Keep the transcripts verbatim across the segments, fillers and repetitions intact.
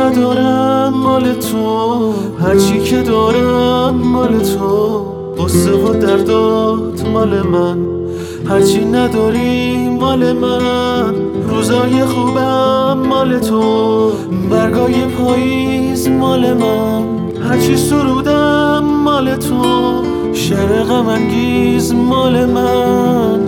ندارن مال تو، هرچی که دارن مال تو. قصه و دردات مال من، هرچی نداری مال من. روزای خوبم مال تو، برگای پاییز مال من. هرچی سرودم مال تو، شعر غم انگیز مال من.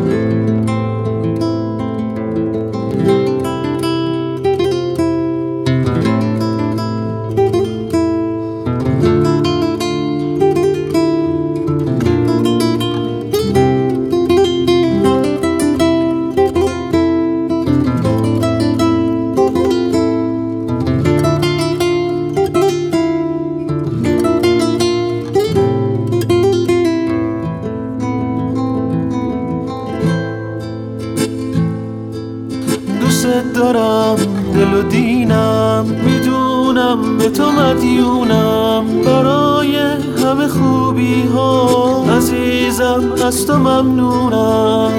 دوست دارم دل و دینم، میدونم به تو مدیونم. برای همه خوبی ها عزیزم از تو ممنونم.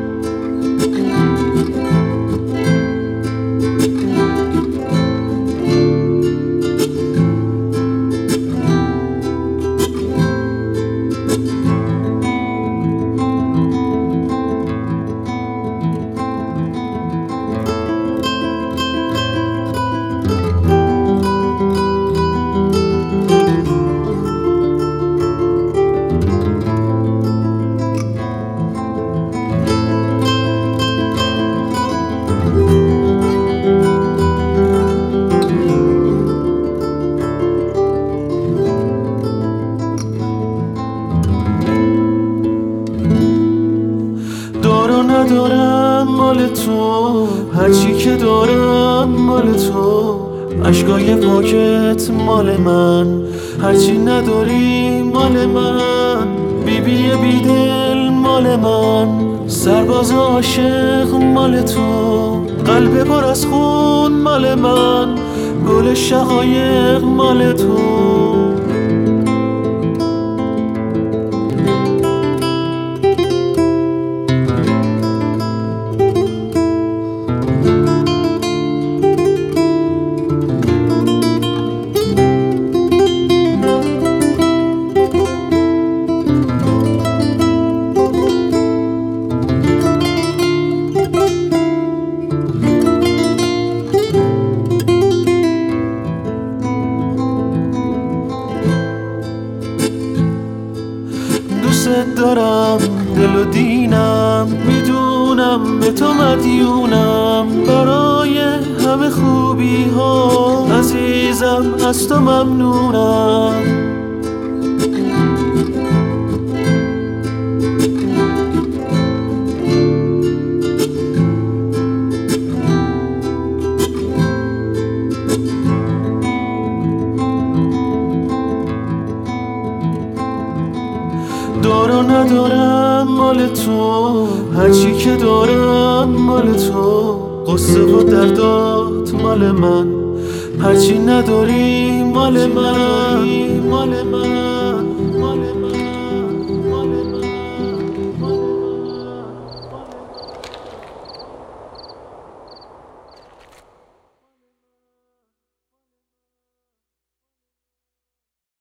ندارن مال تو، هرچی که دارن مال تو. عشقای پاکت مال من، هرچی نداری مال من. بیبی بیدل مال من، سرباز عاشق مال تو. قلب پر از خون مال من، گل شقایق مال تو. دوست دارم دل و دینم، میدونم به تو مدیونم. برای همه خوبی ها عزیزم از تو ممنونم. دارو ندارن مال تو، هرچی که دارن مال تو. قصه و دردات مال من، هرچی نداری مال من، مال من.